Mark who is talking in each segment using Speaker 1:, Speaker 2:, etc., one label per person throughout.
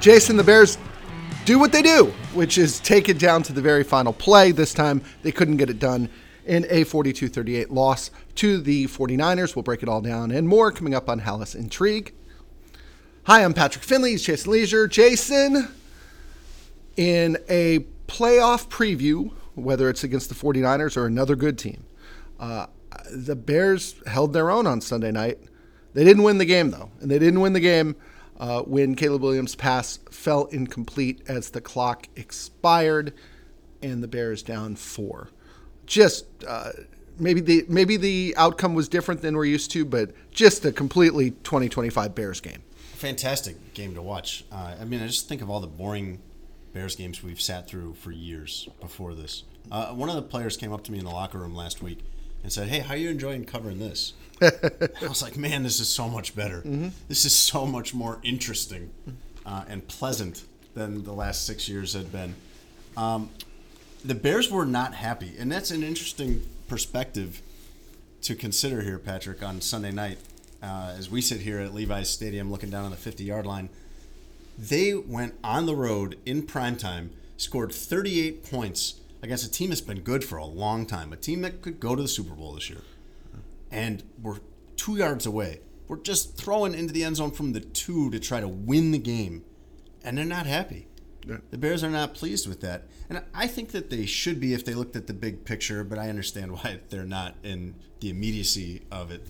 Speaker 1: Jason, the Bears do what they do, which is take it down to the very final play. This time, they couldn't get it done in a 42-38 loss to the 49ers. We'll break it all down and more coming up on Halas Intrigue. Hi, I'm Patrick Finley. He's Jason Leisure. Jason, in a playoff preview, whether it's against the 49ers or another good team, the Bears held their own on Sunday night. They didn't win the game, though, and they didn't win the game when Caleb Williams' pass fell incomplete as the clock expired and the Bears down 4. Just maybe the outcome was different than we're used to, but just a completely 2025 Bears game.
Speaker 2: Fantastic game to watch. I just think of all the boring Bears games we've sat through for years before this. One of the players came up to me in the locker room last week and said, "Hey, how are you enjoying covering this?" I was like, "Man, this is so much better. Mm-hmm. This is so much more interesting and pleasant than the last 6 years had been." The Bears were not happy, and that's an interesting perspective to consider here, Patrick, on Sunday night. As we sit here at Levi's Stadium looking down on the 50-yard line, they went on the road in primetime, scored 38 points against a team that's been good for a long time, a team that could go to the Super Bowl this year. And we're 2 yards away. We're just throwing into the end zone from the 2 to try to win the game, and they're not happy. Yeah. The Bears are not pleased with that. And I think that they should be if they looked at the big picture, but I understand why they're not in the immediacy of it.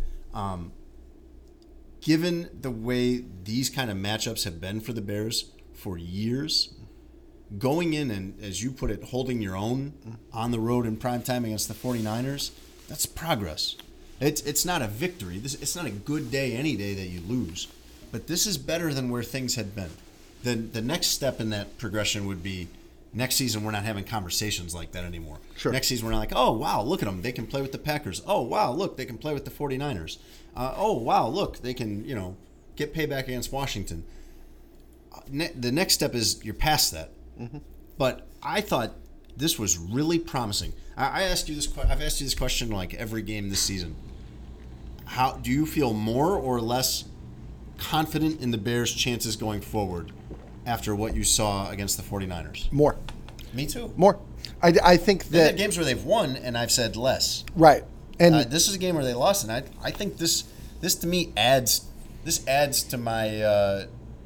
Speaker 2: Given the way these kind of matchups have been for the Bears for years, going in and, as you put it, holding your own on the road in primetime against the 49ers, that's progress. It's not a victory. It's not a good day any day that you lose. But this is better than where things had been. The next step in that progression would be next season we're not having conversations like that anymore.
Speaker 1: Sure.
Speaker 2: Next season we're not like, oh, wow, look at them. They can play with the Packers. Oh, wow, look, they can play with the 49ers. Oh, wow, look, they can, get payback against Washington. The next step is you're past that. Mm-hmm. But I thought this was really promising. I've asked you this question like every game this season. How do you feel more or less confident in the Bears' chances going forward after what you saw against the 49ers?
Speaker 1: More.
Speaker 2: Me too.
Speaker 1: More. I think that...
Speaker 2: They've had games where they've won, and I've said less.
Speaker 1: Right. And
Speaker 2: this is a game where they lost, and I think this to me adds to my...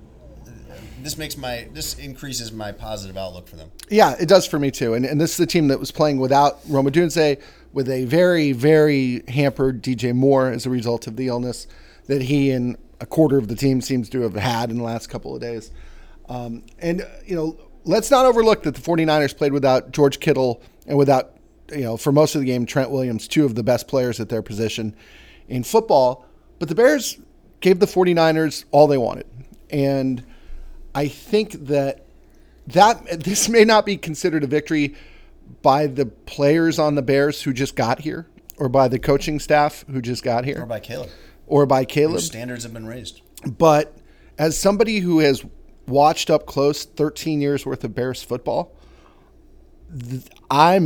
Speaker 2: This increases my positive outlook for them.
Speaker 1: Yeah, it does for me too. And this is a team that was playing without Rome Odunze, with a very, very hampered DJ Moore as a result of the illness that he and a quarter of the team seems to have had in the last couple of days. Let's not overlook that the 49ers played without George Kittle and without, for most of the game, Trent Williams, two of the best players at their position in football. But the Bears gave the 49ers all they wanted. And I think that this may not be considered a victory by the players on the Bears who just got here, or by the coaching staff who just got here.
Speaker 2: Or by Caleb. Whose standards have been raised.
Speaker 1: But as somebody who has watched up close 13 years worth of Bears football, I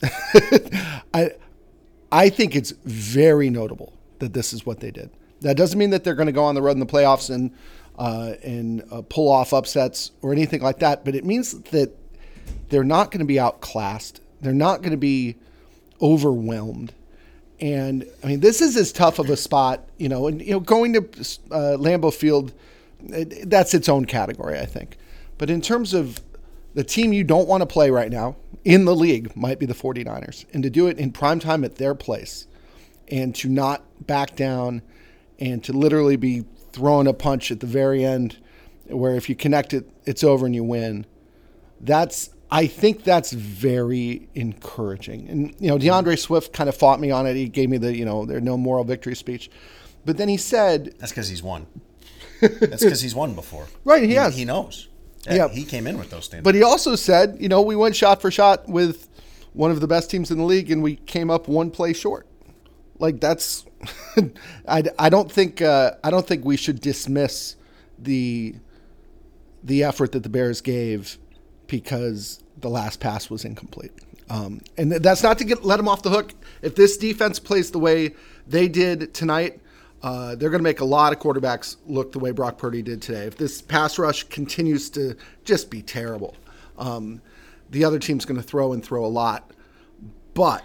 Speaker 1: think it's very notable that this is what they did. That doesn't mean that they're going to go on the road in the playoffs and pull off upsets or anything like that, but it means that they're not going to be outclassed. They're not going to be overwhelmed. And this is as tough of a spot, going to Lambeau Field, that's its own category, I think. But in terms of the team you don't want to play right now in the league might be the 49ers, and to do it in primetime at their place and to not back down and to literally be throwing a punch at the very end where if you connect it, it's over and you win. I think that's very encouraging. And, DeAndre Swift kind of fought me on it. He gave me the, there's no moral victory speech. But then he said...
Speaker 2: That's because he's won. That's because he's won before.
Speaker 1: Right, he has.
Speaker 2: He knows.
Speaker 1: Yeah.
Speaker 2: He came in with those standards.
Speaker 1: But he also said, we went shot for shot with one of the best teams in the league, and we came up one play short. Like, that's... I don't think we should dismiss the effort that the Bears gave because the last pass was incomplete. And that's not to let them off the hook. If this defense plays the way they did tonight, They're going to make a lot of quarterbacks look the way Brock Purdy did today. If this pass rush continues to just be terrible, the other team's going to throw a lot. But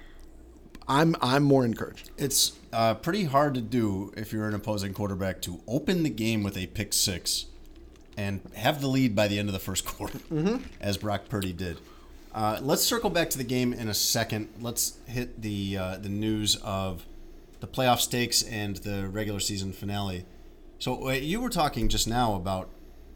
Speaker 1: I'm more encouraged.
Speaker 2: It's pretty hard to do if you're an opposing quarterback to open the game with a pick six and have the lead by the end of the first quarter, as Brock Purdy did. Let's circle back to the game in a second. Let's hit the news of the playoff stakes and the regular season finale. So you were talking just now about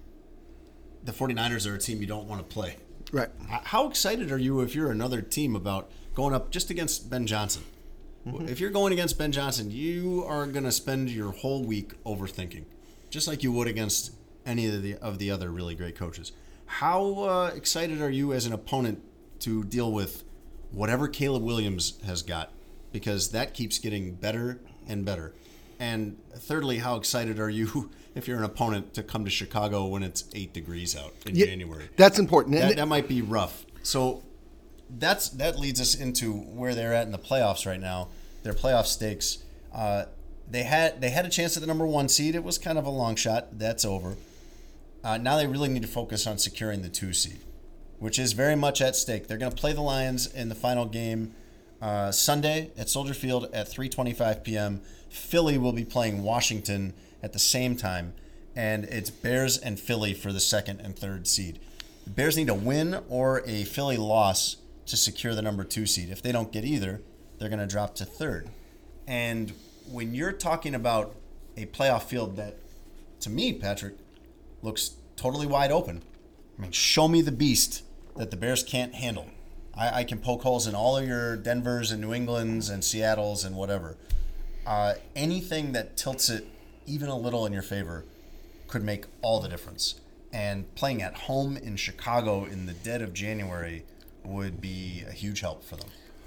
Speaker 2: the 49ers are a team you don't want to play.
Speaker 1: Right.
Speaker 2: How excited are you if you're another team about going up just against Ben Johnson? If you're going against Ben Johnson, you are going to spend your whole week overthinking, just like you would against any of the other really great coaches. How excited are you as an opponent to deal with whatever Caleb Williams has got? Because that keeps getting better and better. And thirdly, how excited are you if you're an opponent to come to Chicago when it's 8 degrees out in January?
Speaker 1: That's important.
Speaker 2: That might be rough. So that leads us into where they're at in the playoffs right now. Their playoff stakes. They had a chance at the number 1 seed. It was kind of a long shot. That's over. Now they really need to focus on securing the 2 seed, which is very much at stake. They're going to play the Lions in the final game Sunday at Soldier Field at 3:25 p.m. Philly will be playing Washington at the same time, and it's Bears and Philly for the 2nd and 3rd seed. The Bears need a win or a Philly loss to secure the number 2 seed. If they don't get either, they're going to drop to 3rd. And when you're talking about a playoff field that, to me, Patrick, looks totally wide open. I mean, show me the beast that the Bears can't handle. I can poke holes in all of your Denvers and New Englands and Seattles and whatever. Anything that tilts it even a little in your favor could make all the difference. And playing at home in Chicago in the dead of January would be a huge help for them.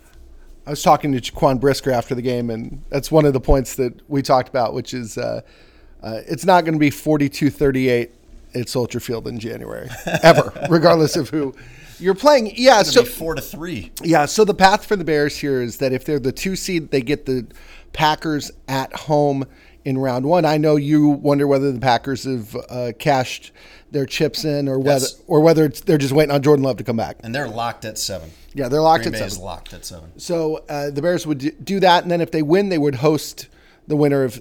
Speaker 1: I was talking to Jaquan Brisker after the game, and that's one of the points that we talked about, which is it's not going to be 42-38 at Soldier Field in January, ever, regardless of who you're playing. Yeah,
Speaker 2: so 4-3.
Speaker 1: Yeah, so the path for the Bears here is that if they're the 2 seed, they get the Packers at home in round 1. I know you wonder whether the Packers have cashed their chips in, or whether they're just waiting on Jordan Love to come back.
Speaker 2: And they're locked at 7.
Speaker 1: Yeah, they're locked
Speaker 2: Green
Speaker 1: at
Speaker 2: Bay
Speaker 1: 7.
Speaker 2: Is locked at 7.
Speaker 1: So the Bears would do that, and then if they win, they would host the winner of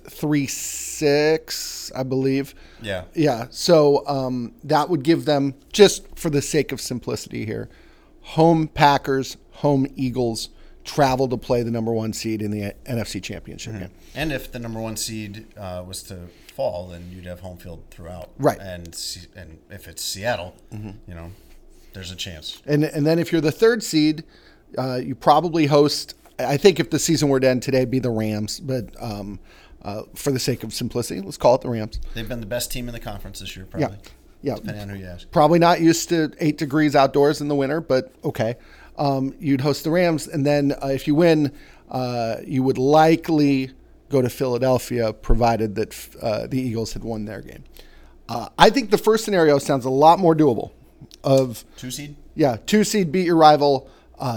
Speaker 1: 3-6, I believe.
Speaker 2: Yeah.
Speaker 1: Yeah. So that would give them, just for the sake of simplicity here, home Packers, home Eagles, travel to play the number 1 seed in the NFC Championship game.
Speaker 2: And if the number 1 seed was to fall, then you'd have home field throughout.
Speaker 1: Right.
Speaker 2: And if it's Seattle, there's a chance.
Speaker 1: And then if you're the 3rd seed, you probably host, I think if the season were to end today, it'd be the Rams. But for the sake of simplicity, let's call it the Rams.
Speaker 2: They've been the best team in the conference this year, probably.
Speaker 1: Yeah.
Speaker 2: Depending on who you ask.
Speaker 1: Probably not used to 8 degrees outdoors in the winter, but okay. You'd host the Rams, and then if you win, you would likely go to Philadelphia, provided that the Eagles had won their game. I think the first scenario sounds a lot more doable. Of
Speaker 2: 2 seed?
Speaker 1: Yeah, 2 seed, beat your rival,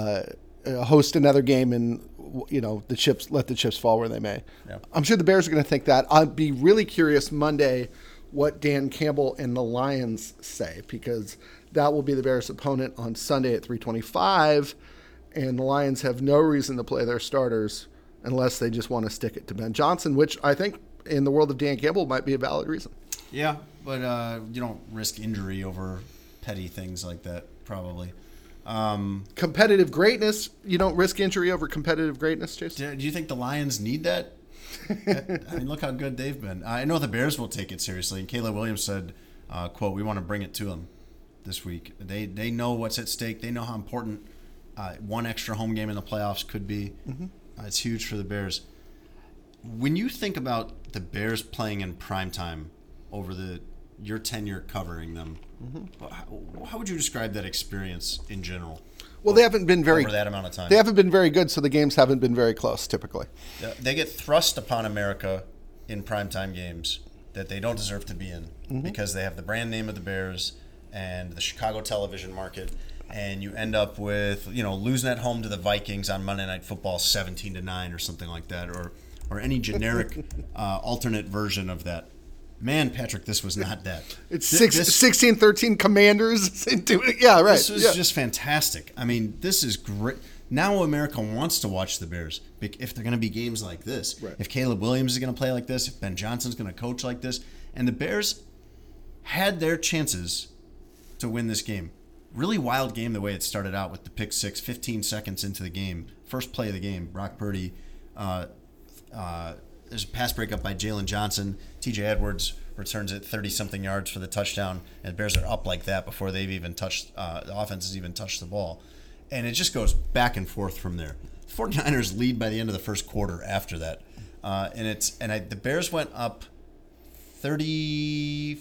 Speaker 1: host another game, and let the chips fall where they may.
Speaker 2: Yeah.
Speaker 1: I'm sure the Bears are going to think that. I'd be really curious Monday what Dan Campbell and the Lions say, because that will be the Bears' opponent on Sunday at 3:25, and the Lions have no reason to play their starters unless they just want to stick it to Ben Johnson, which I think in the world of Dan Campbell might be a valid reason.
Speaker 2: Yeah, but you don't risk injury over petty things like that, probably.
Speaker 1: Competitive greatness, you don't risk injury over competitive greatness, Jason?
Speaker 2: Do you think the Lions need that? I mean, look how good they've been. I know the Bears will take it seriously. And Caleb Williams said, quote, "We want to bring it to them this week." They know what's at stake. They know how important one extra home game in the playoffs could be. It's huge for the Bears. When you think about the Bears playing in primetime over your tenure covering them, how would you describe that experience in general?
Speaker 1: Well, they haven't been
Speaker 2: over that amount of time.
Speaker 1: They haven't been very good, so the games haven't been very close, typically.
Speaker 2: They get thrust upon America in primetime games that they don't deserve to be in because they have the brand name of the Bears and the Chicago television market, and you end up with losing at home to the Vikings on Monday Night Football 17-9 or something like that, or any generic alternate version of that. Man, Patrick, this was not that.
Speaker 1: It's 16-13 Commanders. Yeah, right.
Speaker 2: This was just fantastic. I mean, this is great. Now America wants to watch the Bears if they're going to be games like this.
Speaker 1: Right.
Speaker 2: If Caleb Williams is going to play like this, if Ben Johnson's going to coach like this. And the Bears had their chances to win this game. Really wild game the way it started out with the pick six, 15 seconds into the game. First play of the game, Brock Purdy. There's a pass breakup by Jalen Johnson. TJ Edwards returns it 30-something yards for the touchdown. And the Bears are up like that before they've even touched, the offense has even touched the ball. And it just goes back and forth from there. 49ers lead by the end of the first quarter after that. The Bears went up 38-35.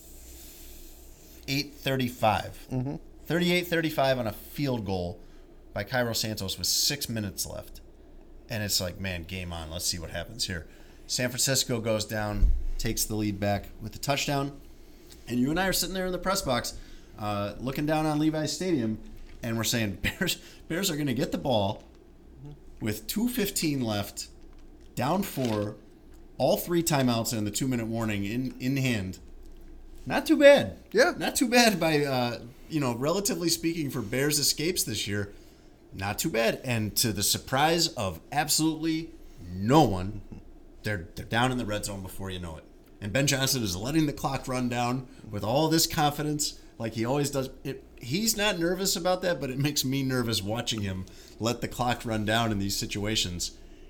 Speaker 2: 38-35 on a field goal by Cairo Santos with 6 minutes left. And it's like, man, game on. Let's see what happens here. San Francisco goes down, takes the lead back with the touchdown. And you and I are sitting there in the press box looking down on Levi's Stadium, and we're saying Bears are going to get the ball with 2:15 left, down 4, all 3 timeouts and the 2-minute warning in hand. Not too bad.
Speaker 1: Yeah.
Speaker 2: Not too bad by, relatively speaking for Bears escapes this year. Not too bad. And to the surprise of absolutely no one, they're down in the red zone before you know it. And Ben Johnson is letting the clock run down with all this confidence like he always does. He's not nervous about that, but it makes me nervous watching him let the clock run down in these situations.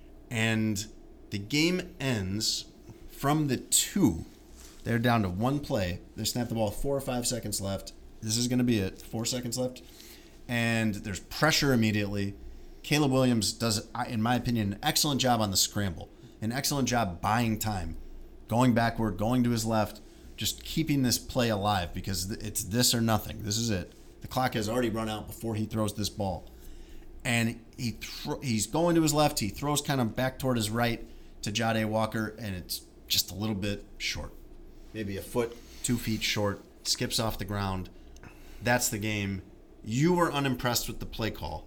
Speaker 2: And the game ends from the 2. They're down to 1 play. They snap the ball with 4 or 5 seconds left. This is going to be it. 4 seconds left. And there's pressure immediately. Caleb Williams does, in my opinion, an excellent job on the scramble. An excellent job buying time. Going backward, going to his left, just keeping this play alive because it's this or nothing. This is it. The clock has already run out before he throws this ball. And he's going to his left. He throws kind of back toward his right to Jahdae Walker, and it's just a little bit short. Maybe a foot, 2 feet short, skips off the ground. That's the game. You were unimpressed with the play call.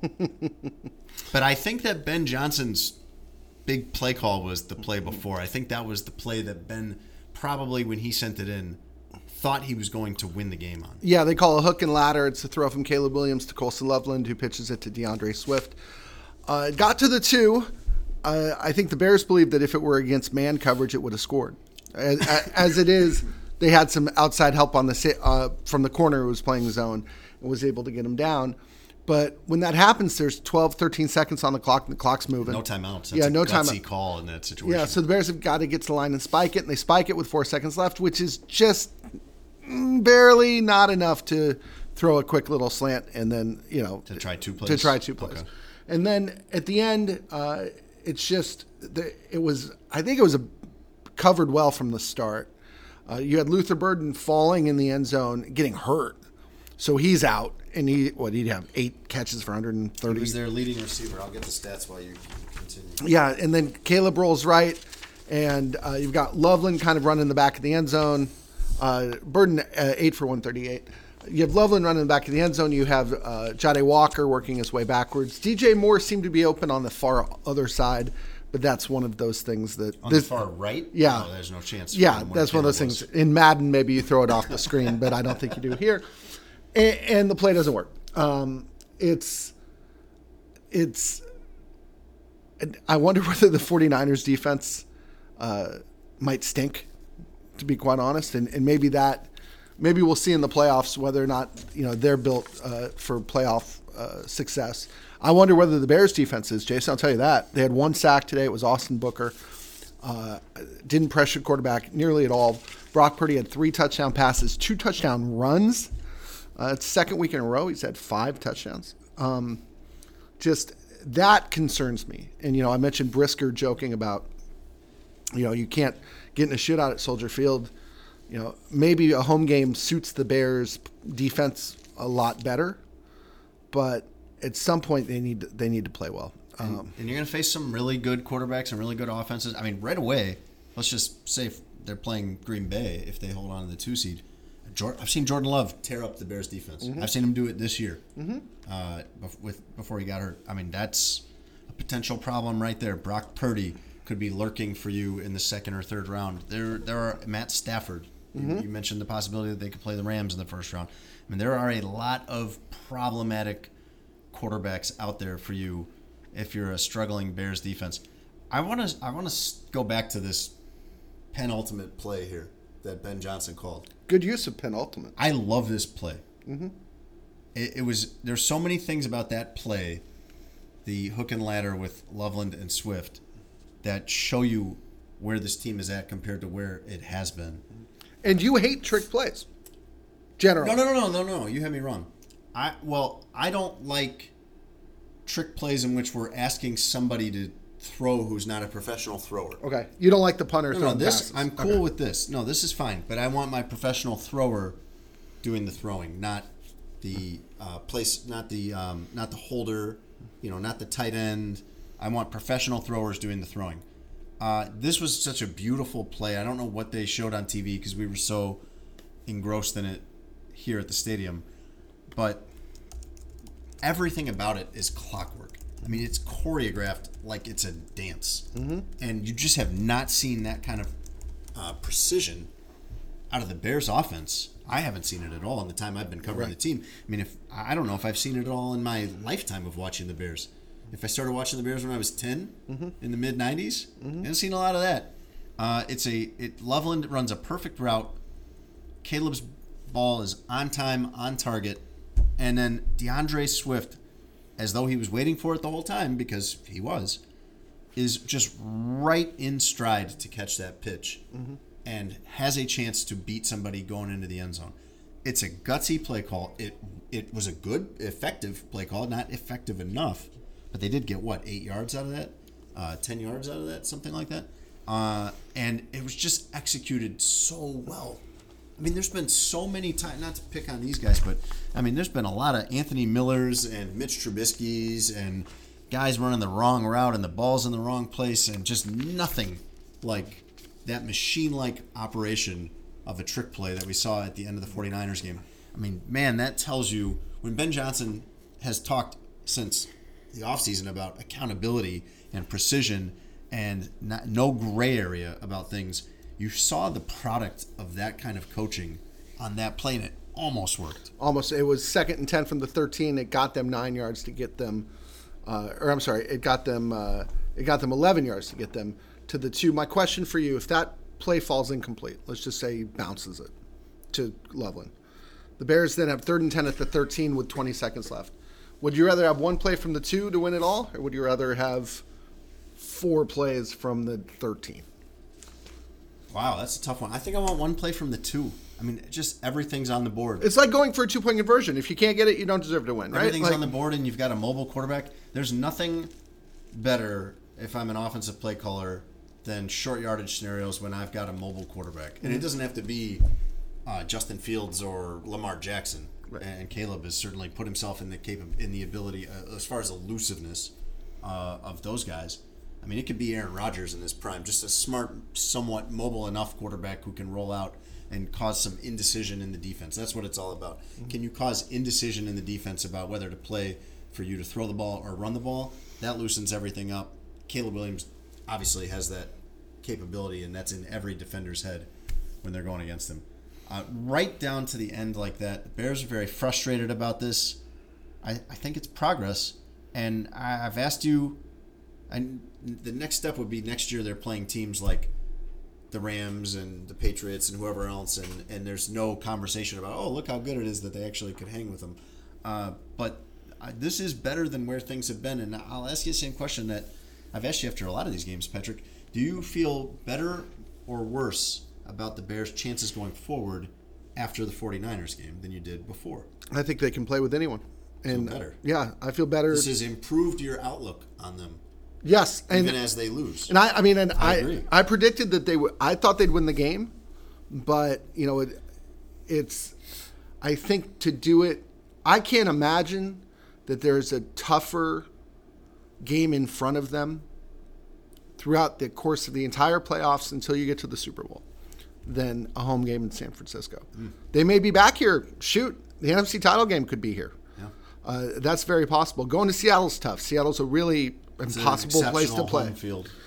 Speaker 2: But I think that Ben Johnson's big play call was the play before. I think that was the play that Ben probably, when he sent it in, thought he was going to win the game on.
Speaker 1: Yeah, they call a hook and ladder. It's a throw from Caleb Williams to Colson Loveland, who pitches it to DeAndre Swift. It got to the 2. I think the Bears believed that if it were against man coverage, it would have scored. As it is, they had some outside help on from the corner who was playing zone and was able to get him down. But when that happens, there's 12, 13 seconds on the clock, and the clock's moving.
Speaker 2: No timeouts.
Speaker 1: That's no
Speaker 2: gutsy call in that situation.
Speaker 1: Yeah, so the Bears have got to get to the line and spike it, and they spike it with 4 seconds left, which is just barely not enough to throw a quick little slant and then,
Speaker 2: to try 2 plays.
Speaker 1: Okay. And then at the end, it's just I think it was covered well from the start. You had Luther Burden falling in the end zone, getting hurt. So he's out, and he'd have 8 catches for 130.
Speaker 2: He was their leading receiver. I'll get the stats while you continue.
Speaker 1: Yeah, and then Caleb rolls right, and you've got Loveland kind of running in the back of the end zone. Burden 8 for 138. You have Loveland running in the back of the end zone. You have Jahdae Walker working his way backwards. DJ Moore seemed to be open on the far other side, but that's one of those things that...
Speaker 2: On the far right?
Speaker 1: Yeah.
Speaker 2: No, there's no chance.
Speaker 1: Yeah, that's one of those things. In Madden, maybe you throw it off the screen, but I don't think you do here. And the play doesn't work. It's. I wonder whether the 49ers defense might stink, to be quite honest, and maybe we'll see in the playoffs whether or not they're built for playoff success. I wonder whether the Bears defense is, Jason. I'll tell you that they had 1 sack today. It was Austin Booker. Didn't pressure quarterback nearly at all. Brock Purdy had 3 touchdown passes, 2 touchdown runs. It's second week in a row he's had 5 touchdowns. Just that concerns me. And I mentioned Brisker joking about you can't get in a shootout at Soldier Field. Maybe a home game suits the Bears defense a lot better, but at some point they need to play well.
Speaker 2: And you're going to face some really good quarterbacks and really good offenses. I mean, right away, let's just say they're playing Green Bay if they hold on to the 2 seed. I've seen Jordan Love tear up the Bears defense. Mm-hmm. I've seen him do it this year. Mm-hmm. Before he got hurt. I mean, that's a potential problem right there. Brock Purdy could be lurking for you in the second or third round. There are Matt Stafford. You mentioned the possibility that they could play the Rams in the first round. I mean, there are a lot of problematic quarterbacks out there for you if you're a struggling Bears defense. I want to go back to this penultimate play here that Ben Johnson called.
Speaker 1: Good use of penultimate.
Speaker 2: I love this play. Mm-hmm. It was. There's so many things about that play, the hook and ladder with Loveland and Swift, that show you where this team is at compared to where it has been.
Speaker 1: And you hate trick plays, generally.
Speaker 2: No. You had me wrong. I don't like trick plays in which we're asking somebody to throw who's not a professional thrower.
Speaker 1: Okay. You don't like the punter throwing
Speaker 2: this
Speaker 1: passes.
Speaker 2: I'm cool with this. No, this is fine. But I want my professional thrower doing the throwing, not the not the holder, not the tight end. I want professional throwers doing the throwing. This was such a beautiful play. I don't know what they showed on TV because we were so engrossed in it here at the stadium, but everything about it is clockwork. I mean, it's choreographed like it's a dance, and you just have not seen that kind of precision out of the Bears offense. I haven't seen it at all in the time I've been covering the team. I mean, I don't know if I've seen it at all in my lifetime of watching the Bears. If I started watching the Bears when I was 10 in the mid 90s, I haven't seen a lot of that. Loveland runs a perfect route. Caleb's ball is on time, on target, and then DeAndre Swift, as though he was waiting for it the whole time, because he was, is just right in stride to catch that pitch and has a chance to beat somebody going into the end zone. It's a gutsy play call. It was a good, effective play call, not effective enough, but they did get, 8 yards out of that? 10 yards out of that? Something like that? And it was just executed so well. I mean, there's been so many times, not to pick on these guys, but, I mean, there's been a lot of Anthony Millers and Mitch Trubisky's and guys running the wrong route and the ball's in the wrong place and just nothing like that machine-like operation of a trick play that we saw at the end of the 49ers game. I mean, man, that tells you, when Ben Johnson has talked since the offseason about accountability and precision and no gray area about things, you saw the product of that kind of coaching on that play, and it almost worked.
Speaker 1: Almost. It was 2nd and 10 from the 13. It got them 9 yards to get them, it got them 11 yards to get them to the 2. My question for you, if that play falls incomplete, let's just say he bounces it to Loveland. The Bears then have 3rd and 10 at the 13 with 20 seconds left. Would you rather have one play from the 2 to win it all, or would you rather have 4 plays from the 13?
Speaker 2: Wow, that's a tough one. I think I want one play from the 2. I mean, just everything's on the board.
Speaker 1: It's like going for a 2-point conversion. If you can't get it, you don't deserve to win, right?
Speaker 2: Everything's on the board, and you've got a mobile quarterback. There's nothing better, if I'm an offensive play caller, than short yardage scenarios when I've got a mobile quarterback. And it doesn't have to be Justin Fields or Lamar Jackson. Right. And Caleb has certainly put himself in the ability, as far as elusiveness of those guys. I mean, it could be Aaron Rodgers in his prime, just a smart, somewhat mobile enough quarterback who can roll out and cause some indecision in the defense. That's what it's all about. Can you cause indecision in the defense about whether to play for you to throw the ball or run the ball? That loosens everything up. Caleb Williams obviously has that capability, and that's in every defender's head when they're going against him. Right down to the end like that, the Bears are very frustrated about this. I think it's progress, and I've asked you, and the next step would be next year they're playing teams like the Rams and the Patriots and whoever else, and there's no conversation about, oh, look how good it is that they actually could hang with them. But this is better than where things have been, and I'll ask you the same question that I've asked you after a lot of these games, Patrick. Do you feel better or worse about the Bears' chances going forward after the 49ers game than you did before?
Speaker 1: I think they can play with anyone. And
Speaker 2: better.
Speaker 1: Yeah, I feel better.
Speaker 2: This has improved your outlook on them.
Speaker 1: Yes,
Speaker 2: even as they lose.
Speaker 1: And I
Speaker 2: agree.
Speaker 1: I predicted that they would. I thought they'd win the game, but it's. I think to do it, I can't imagine that there's a tougher game in front of them throughout the course of the entire playoffs until you get to the Super Bowl than a home game in San Francisco. They may be back here. Shoot, the NFC title game could be here. Yeah. That's very possible. Going to Seattle's tough. Seattle's a really impossible place to play.
Speaker 2: Home field.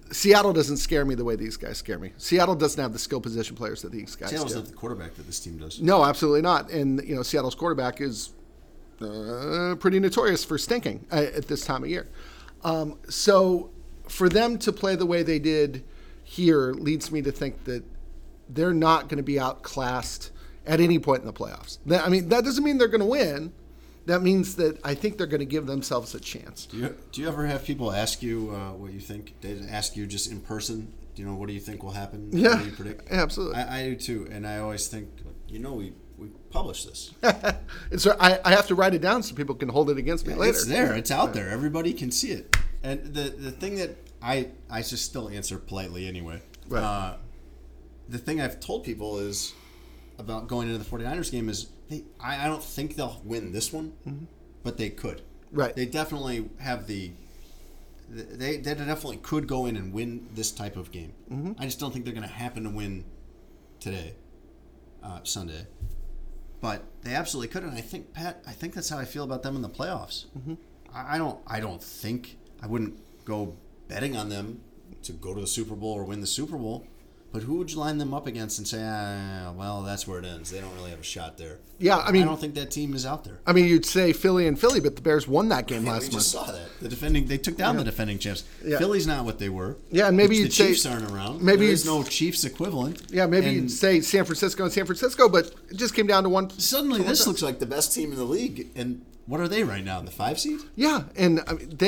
Speaker 1: Seattle doesn't scare me the way these guys scare me. Seattle doesn't have the skill position players that these guys
Speaker 2: Seattle's
Speaker 1: do.
Speaker 2: not the quarterback that this team does.
Speaker 1: No, absolutely not. And Seattle's quarterback is pretty notorious for stinking at this time of year. So for them to play the way they did here leads me to think that they're not going to be outclassed at any point in the playoffs. That doesn't mean they're going to win. That means that I think they're going to give themselves a chance.
Speaker 2: Do you ever have people ask you what you think? They ask you just in person, what do you think will happen?
Speaker 1: Yeah,
Speaker 2: what do you predict?
Speaker 1: Absolutely.
Speaker 2: I do too, and I always think, we publish this.
Speaker 1: And so I have to write it down so people can hold it against me later.
Speaker 2: It's there. It's out there. Everybody can see it. And the thing that I just still answer politely anyway.
Speaker 1: Right.
Speaker 2: The thing I've told people is about going into the 49ers game is I don't think they'll win this one, but they could.
Speaker 1: Right.
Speaker 2: They definitely have they definitely could go in and win this type of game. Mm-hmm. I just don't think they're going to happen to win today, Sunday. But they absolutely could, and I think that's how I feel about them in the playoffs. Mm-hmm. I wouldn't go betting on them to go to the Super Bowl or win the Super Bowl. But who would you line them up against and say, well, that's where it ends. They don't really have a shot there.
Speaker 1: Yeah,
Speaker 2: I don't think that team is out there.
Speaker 1: You'd say Philly and Philly, but the Bears won that game last month.
Speaker 2: We just saw that. They took down the defending champs.
Speaker 1: Yeah.
Speaker 2: Philly's not what they were.
Speaker 1: Yeah, and maybe
Speaker 2: the
Speaker 1: you'd say
Speaker 2: Chiefs aren't around.
Speaker 1: Maybe
Speaker 2: there's no Chiefs equivalent.
Speaker 1: Yeah, maybe you'd say San Francisco, but it just came down to one.
Speaker 2: Suddenly, this looks like the best team in the league. And what are they right now? The 5 seed?
Speaker 1: Yeah, and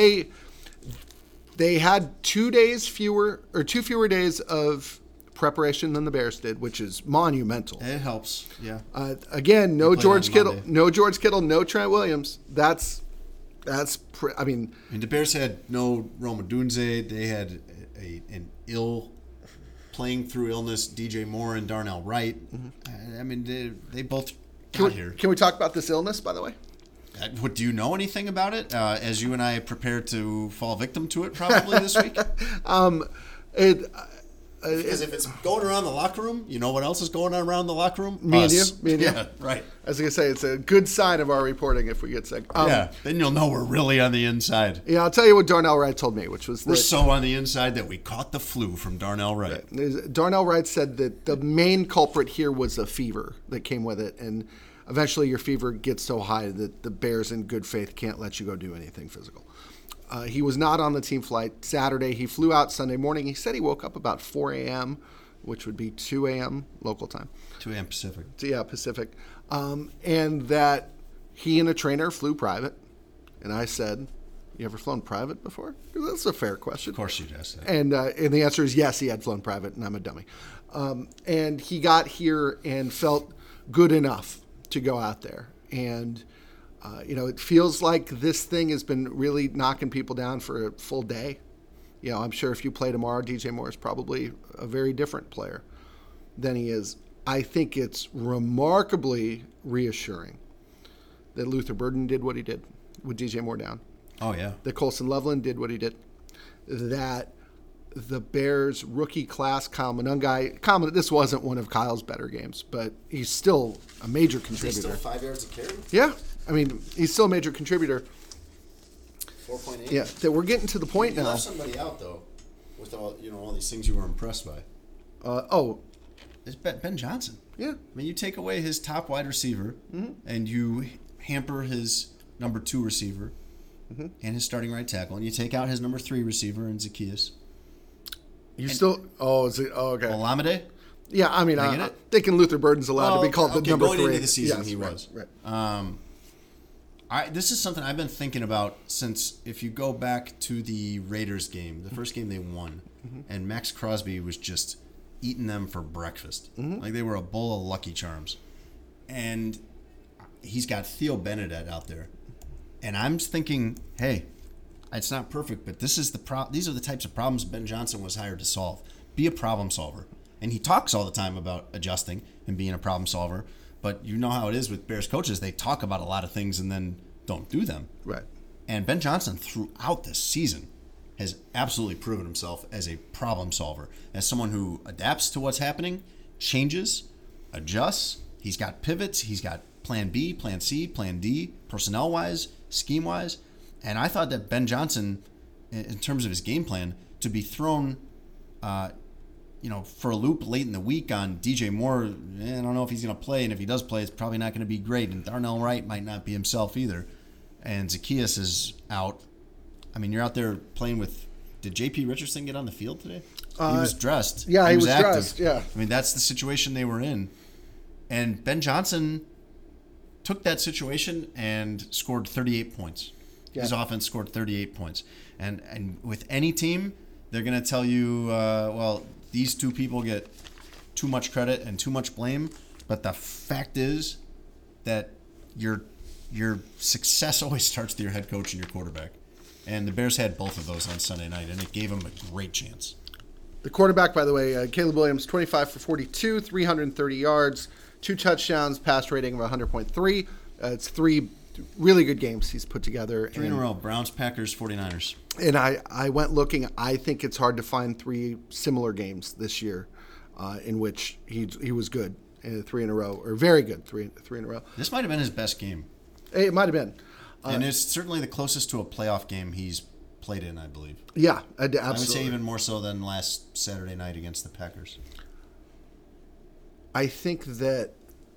Speaker 1: they had 2 fewer days of preparation than the Bears did, which is monumental.
Speaker 2: It helps, yeah.
Speaker 1: Again, no George Kittle, no Trent Williams. The
Speaker 2: Bears had no Rome Odunze. They had an playing through illness, DJ Moore and Darnell Wright. Mm-hmm. They both got here.
Speaker 1: Can we talk about this illness, by the way?
Speaker 2: Do you know anything about it? As you and I prepare to fall victim to it probably this week? Because if it's going around the locker room, you know what else is going on around the locker room?
Speaker 1: Me and you.
Speaker 2: Yeah, right.
Speaker 1: I was going to say, it's a good sign of our reporting if we get sick.
Speaker 2: Then you'll know we're really on the inside.
Speaker 1: Yeah, I'll tell you what Darnell Wright told me, which was
Speaker 2: we're so on the inside that we caught the flu from Darnell Wright.
Speaker 1: Right. Darnell Wright said that the main culprit here was a fever that came with it, and eventually your fever gets so high that the Bears in good faith can't let you go do anything physical. He was not on the team flight Saturday. He flew out Sunday morning. He said he woke up about 4 a.m., which would be 2 a.m. local time. 2
Speaker 2: a.m. Pacific.
Speaker 1: Yeah, Pacific. And that he and a trainer flew private. And I said, you ever flown private before? That's a fair question.
Speaker 2: Of course you'd ask that.
Speaker 1: And the answer is yes, he had flown private, and I'm a dummy. And he got here and felt good enough to go out there. And it feels like this thing has been really knocking people down for a full day. I'm sure if you play tomorrow, DJ Moore is probably a very different player than he is. I think it's remarkably reassuring that Luther Burden did what he did with DJ Moore down.
Speaker 2: Oh, yeah.
Speaker 1: That Colson Loveland did what he did. That the Bears rookie class, Kyle Monangai, this wasn't one of Kyle's better games, but he's still a major contributor.
Speaker 2: Is he still 5 yards a carry?
Speaker 1: Yeah. He's still a major contributor.
Speaker 2: 4.8.
Speaker 1: Yeah, that we're getting to the point now.
Speaker 2: You left somebody out though, with all these things you were impressed by. It's Ben Johnson.
Speaker 1: Yeah,
Speaker 2: you take away his top wide receiver, and you hamper his number 2 receiver, and his starting right tackle, and you take out his number 3 receiver in Zacchaeus.
Speaker 1: Okay.
Speaker 2: Olamide?
Speaker 1: Yeah, I'm thinking Luther Burden's allowed to be called the number 3.
Speaker 2: Going into the season, yes, he was.
Speaker 1: Right.
Speaker 2: This is something I've been thinking about since, if you go back to the Raiders game, the first game they won, and Max Crosby was just eating them for breakfast. Like they were a bowl of Lucky Charms. And he's got Theo Bernadette out there. And I'm just thinking, hey, it's not perfect, but these are the types of problems Ben Johnson was hired to solve. Be a problem solver. And he talks all the time about adjusting and being a problem solver. But you know how it is with Bears coaches. They talk about a lot of things and then don't do them.
Speaker 1: Right.
Speaker 2: And Ben Johnson, throughout this season, has absolutely proven himself as a problem solver, as someone who adapts to what's happening, changes, adjusts. He's got pivots. He's got plan B, plan C, plan D, personnel-wise, scheme-wise. And I thought that Ben Johnson, in terms of his game plan, to be thrown for a loop late in the week on DJ Moore. I don't know if he's going to play, and if he does play, it's probably not going to be great. And Darnell Wright might not be himself either. And Zacchaeus is out. I mean, you're out there playing with. Did J.P. Richardson get on the field today? He was dressed.
Speaker 1: Yeah, he was
Speaker 2: active.
Speaker 1: dressed. Yeah.
Speaker 2: I mean, that's the situation they were in. And Ben Johnson took that situation and scored 38 points. Yeah. His offense scored 38 points. And with any team, they're going to tell you, these two people get too much credit and too much blame. But the fact is that your success always starts with your head coach and your quarterback. And the Bears had both of those on Sunday night, and it gave them a great chance.
Speaker 1: The quarterback, by the way, Caleb Williams, 25 for 42, 330 yards, 2 touchdowns, pass rating of 100.3. It's 3 really good games he's put together.
Speaker 2: 3 in a row, Browns, Packers, 49ers.
Speaker 1: And I went looking. I think it's hard to find 3 similar games this year in which he was good, 3 in a row, or very good, 3 in a row.
Speaker 2: This might have been his best game.
Speaker 1: It might have been.
Speaker 2: And it's certainly the closest to a playoff game he's played in, I believe.
Speaker 1: Yeah, absolutely.
Speaker 2: I would say even more so than last Saturday night against the Packers.
Speaker 1: I think that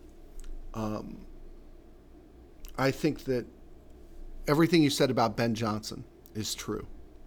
Speaker 1: everything you said about Ben Johnson is true.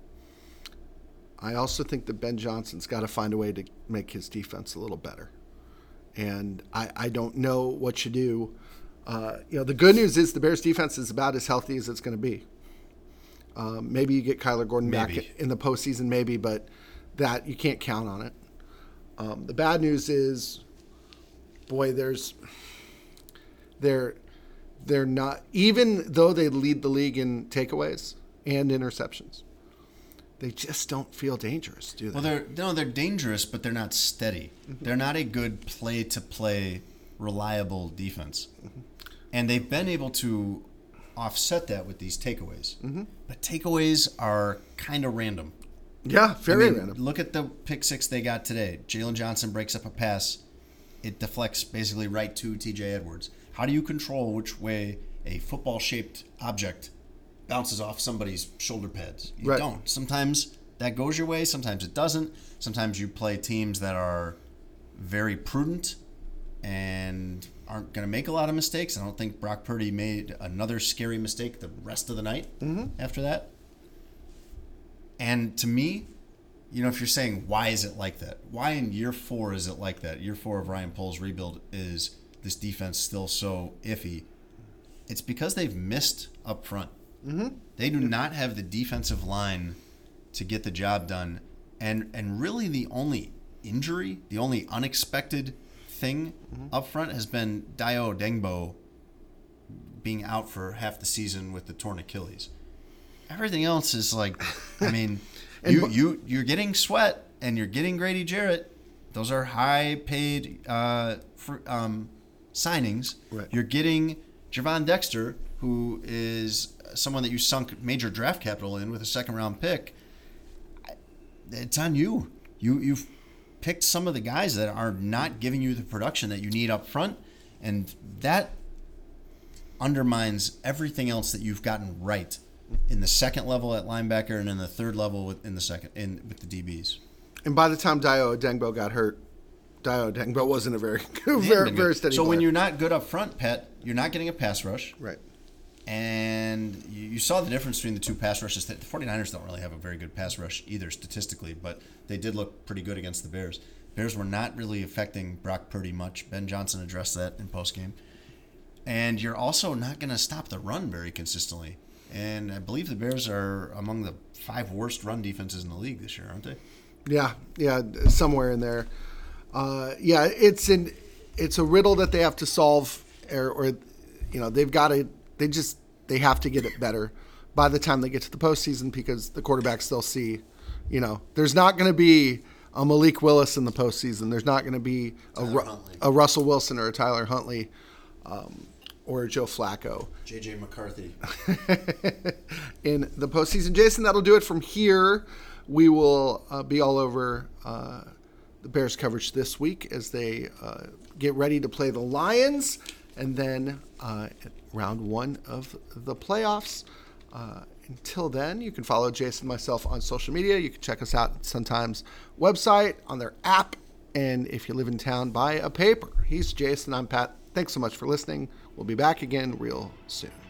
Speaker 1: I also think that Ben Johnson's got to find a way to make his defense a little better. And I don't know what you do. The good news is the Bears defense is about as healthy as it's going to be. Maybe you get Kyler Gordon back in the postseason, maybe, but that you can't count on it. The bad news is, boy, they're not, even though they lead the league in takeaways and interceptions, they just don't feel dangerous, do they?
Speaker 2: Well, they're dangerous, but they're not steady. Mm-hmm. They're not a good play-to-play, reliable defense. Mm-hmm. And they've been able to offset that with these takeaways. Mm-hmm. But takeaways are kind of random.
Speaker 1: Yeah, very random.
Speaker 2: Look at the pick 6 they got today. Jalen Johnson breaks up a pass. It deflects basically right to T.J. Edwards. How do you control which way a football-shaped object bounces off somebody's shoulder pads? You don't. Sometimes that goes your way. Sometimes it doesn't. Sometimes you play teams that are very prudent and aren't going to make a lot of mistakes. I don't think Brock Purdy made another scary mistake the rest of the night after that. And to me, if you're saying, why is it like that? Why in year 4 is it like that? Year 4 of Ryan Poles' rebuild is this defense still so iffy. It's because they've missed up front. Mm-hmm. They do not have the defensive line to get the job done. And really the only injury, the only unexpected thing up front has been Dayo Odeyingbo being out for half the season with the torn Achilles. Everything else is like, you're getting Sweat and you're getting Grady Jarrett. Those are high paid signings. Right. You're getting Javon Dexter, who is someone that you sunk major draft capital in with a 2nd-round pick. It's on you. You've picked some of the guys that are not giving you the production that you need up front, and that undermines everything else that you've gotten right in the 2nd level at linebacker and in the 3rd level with the DBs. And
Speaker 1: by the time Dayo Odeyingbo got hurt, Dayo Odeyingbo wasn't a very very steady player.
Speaker 2: When you're not good up front, Pat, you're not getting a pass rush.
Speaker 1: Right.
Speaker 2: And you saw the difference between the 2 pass rushes. The 49ers don't really have a very good pass rush either statistically, but they did look pretty good against the Bears. Bears were not really affecting Brock Purdy much. Ben Johnson addressed that in postgame. And you're also not going to stop the run very consistently. And I believe the Bears are among the 5 worst run defenses in the league this year, aren't they?
Speaker 1: Yeah, somewhere in there. It's a riddle that they have to solve, or they've got to. They have to get it better by the time they get to the postseason, because the quarterbacks they'll see, there's not going to be a Malik Willis in the postseason. There's not going to be a Russell Wilson or a Tyler Huntley or a Joe Flacco.
Speaker 2: J.J. McCarthy.
Speaker 1: In the postseason. Jason, that'll do it from here. We will be all over the Bears coverage this week as they get ready to play the Lions, and then round 1 of the playoffs Until then, you can follow Jason and myself on social media. You can check us out at Sun Times website, on their app, and if you live in town, buy a paper. He's Jason. I'm Pat. Thanks so much for listening. We'll be back again real soon.